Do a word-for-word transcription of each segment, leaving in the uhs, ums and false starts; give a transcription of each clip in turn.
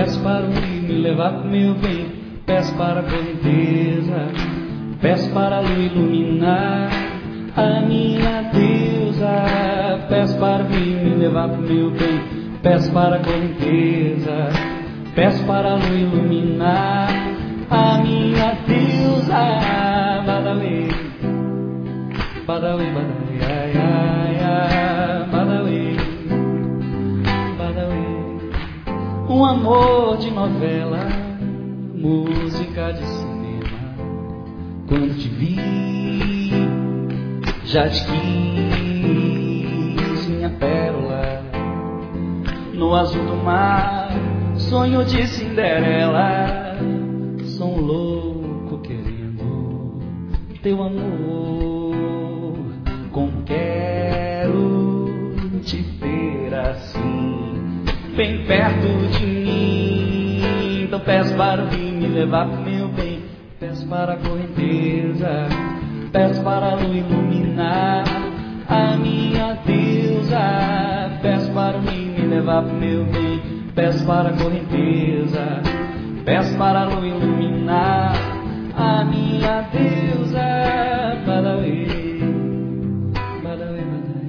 Peço para o rio me levar pro meu bem, peço para a correnteza, peço para a lua iluminar a minha deusa. Peço para o rio me levar pro meu bem, peço para a correnteza, peço para a lua iluminar a minha deusa. Badawê, badawê, badawê, ai, ai, ai, badawê, badawê. Um amor de novela, música de cinema. Quando te vi, já te quis, minha pérola. No azul do mar, sonho de Cinderela. Sou um louco querendo teu amor. Como quero te ter assim, bem perto de mim. Então peço para o rio me levar pro meu bem, peço para a correnteza, peço para a lua iluminar a minha deusa. Peço para o rio me levar pro meu bem, peço para a correnteza, peço para a lua iluminar a minha deusa. Badawê, badawê,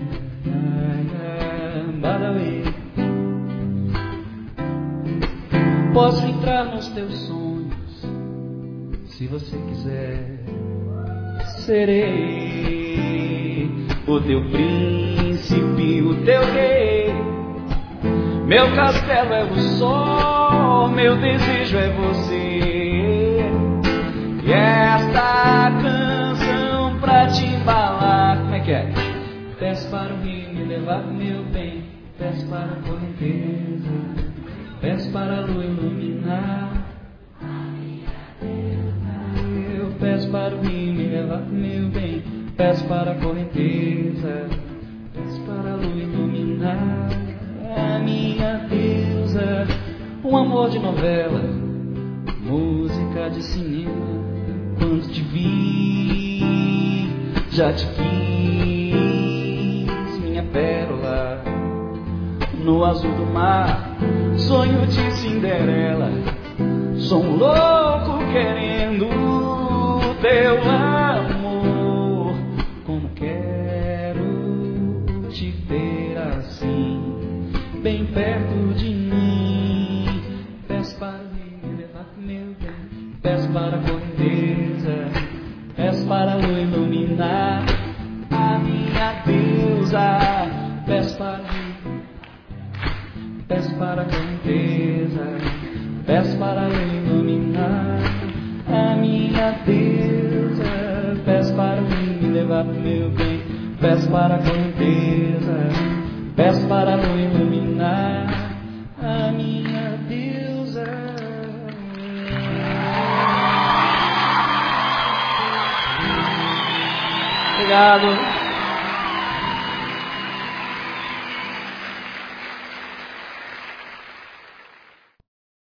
badawê, badawê. Posso entrar nos teus sonhos, se você quiser. Serei o teu príncipe, o teu rei. Meu castelo é o sol, meu desejo é você. E esta canção pra te embalar, como é que é? Peço para o rio me levar pro meu bem, peço para a correnteza, peço para a lua iluminar a minha deusa. Eu peço para o rio me levar pro meu bem, peço para a correnteza, peço para a lua iluminar a minha deusa. Um amor de novela, música de cinema. Quando te vi, já te quis, minha pérola. No azul do mar, sonho de Cinderela. Sou um louco querendo teu amor. Como quero te ter assim, bem perto de mim. Peço para me levar pro meu bem, peço para a correnteza, peço para a lua iluminar a minha deusa. Peço para peço para a correnteza, peço para a lua iluminar a minha deusa. Peço para o rio me levar pro meu bem, peço para a correnteza, peço para a lua iluminar a minha deusa. Obrigado.